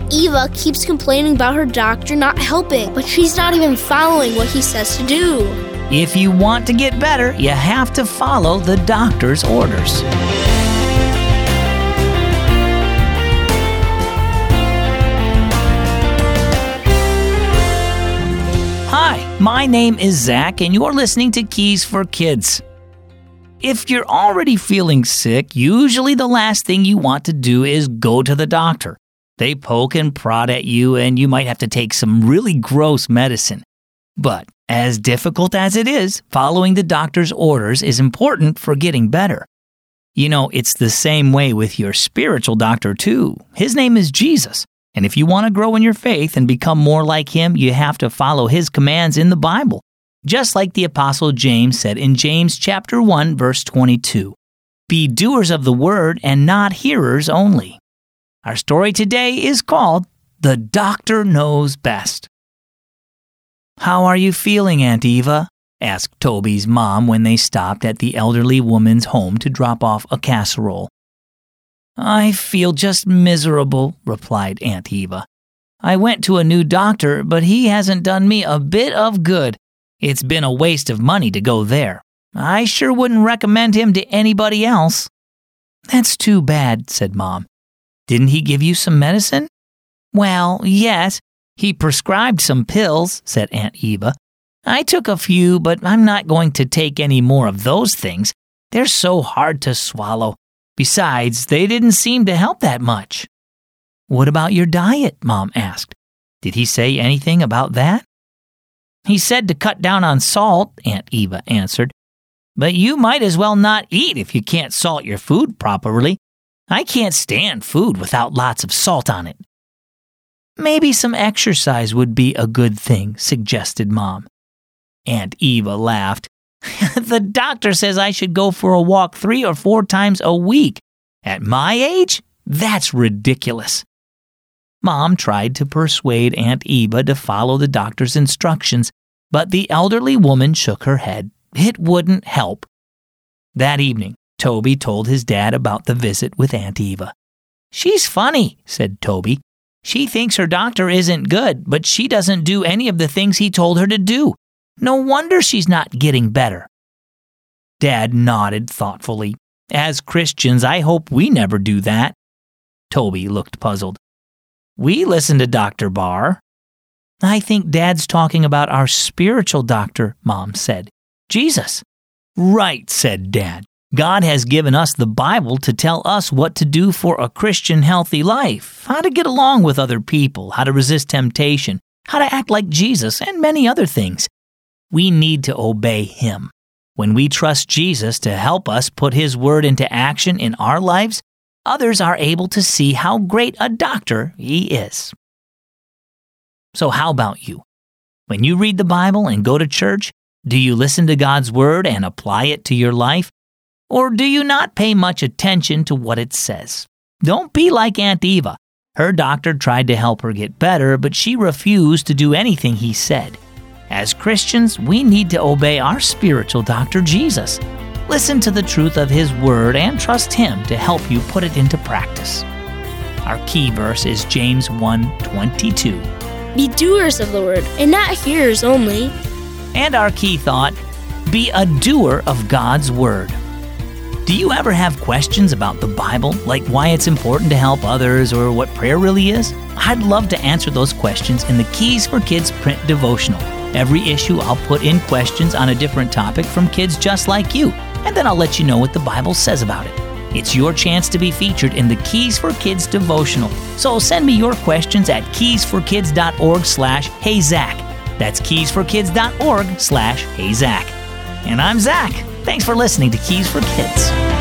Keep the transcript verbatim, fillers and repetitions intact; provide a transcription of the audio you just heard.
Aunt Eva keeps complaining about her doctor not helping, but she's not even following what he says to do. If you want to get better, you have to follow the doctor's orders. Hi, my name is Zach, and you're listening to Keys for Kids. If you're already feeling sick, usually the last thing you want to do is go to the doctor. They poke and prod at you, and you might have to take some really gross medicine. But as difficult as it is, following the doctor's orders is important for getting better. You know, it's the same way with your spiritual doctor too. His name is Jesus. And if you want to grow in your faith and become more like him, you have to follow his commands in the Bible. Just like the Apostle James said in James chapter one, verse twenty-two, "Be doers of the word and not hearers only." Our story today is called The Doctor Knows Best. "How are you feeling, Aunt Eva?" asked Toby's mom when they stopped at the elderly woman's home to drop off a casserole. "I feel just miserable," replied Aunt Eva. "I went to a new doctor, but he hasn't done me a bit of good. It's been a waste of money to go there. I sure wouldn't recommend him to anybody else." "That's too bad," said Mom. "Didn't he give you some medicine?" "Well, yes. He prescribed some pills," said Aunt Eva. "I took a few, but I'm not going to take any more of those things. They're so hard to swallow. Besides, they didn't seem to help that much." "What about your diet?" Mom asked. "Did he say anything about that?" "He said to cut down on salt," Aunt Eva answered. "But you might as well not eat if you can't salt your food properly. I can't stand food without lots of salt on it." "Maybe some exercise would be a good thing," suggested Mom. Aunt Eva laughed. "The doctor says I should go for a walk three or four times a week. At my age? That's ridiculous." Mom tried to persuade Aunt Eva to follow the doctor's instructions, but the elderly woman shook her head. It wouldn't help. That evening, Toby told his dad about the visit with Aunt Eva. "She's funny," said Toby. "She thinks her doctor isn't good, but she doesn't do any of the things he told her to do. No wonder she's not getting better." Dad nodded thoughtfully. "As Christians, I hope we never do that." Toby looked puzzled. "We listen to Doctor Barr." "I think Dad's talking about our spiritual doctor," Mom said. "Jesus." "Right," said Dad. "God has given us the Bible to tell us what to do for a Christian healthy life, how to get along with other people, how to resist temptation, how to act like Jesus, and many other things. We need to obey him. When we trust Jesus to help us put his word into action in our lives, others are able to see how great a doctor he is." So how about you? When you read the Bible and go to church, do you listen to God's word and apply it to your life? Or do you not pay much attention to what it says? Don't be like Aunt Eva. Her doctor tried to help her get better, but she refused to do anything he said. As Christians, we need to obey our spiritual doctor, Jesus. Listen to the truth of his word and trust him to help you put it into practice. Our key verse is James one twenty-two. "Be doers of the word and not hearers only." And our key thought, be a doer of God's word. Do you ever have questions about the Bible, like why it's important to help others or what prayer really is? I'd love to answer those questions in the Keys for Kids print devotional. Every issue I'll put in questions on a different topic from kids just like you, and then I'll let you know what the Bible says about it. It's your chance to be featured in the Keys for Kids devotional. So send me your questions at keysforkids.org slash heyzach. That's keysforkids.org slash heyzach. And I'm Zach. Thanks for listening to Keys for Kids.